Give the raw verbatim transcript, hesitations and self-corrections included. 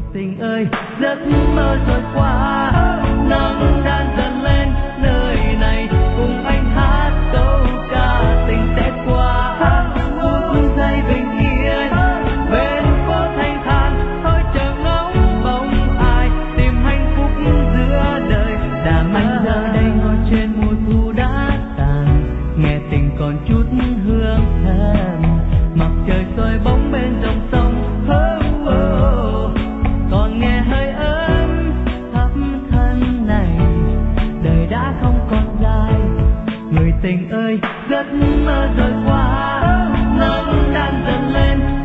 tình ơi, giấc mơ rồi qua, nắng đang dần lên nơi này, cùng anh hát câu ca tình sẽ qua. Phút giây bình yên bên phố thanh thản, thôi chờ ngóng mong ai tìm hạnh phúc giữa đời. Đàm anh giờ đây ngồi trên mùa thu đã tàn, nghe tình còn chút hương thơm, mặt trời soi bóng bên dòng sông. Oh, oh, còn nghe hơi ấm thắp thân này, đời đã không còn dài. Người tình ơi, giấc mơ rồi qua, nắng đang dần lên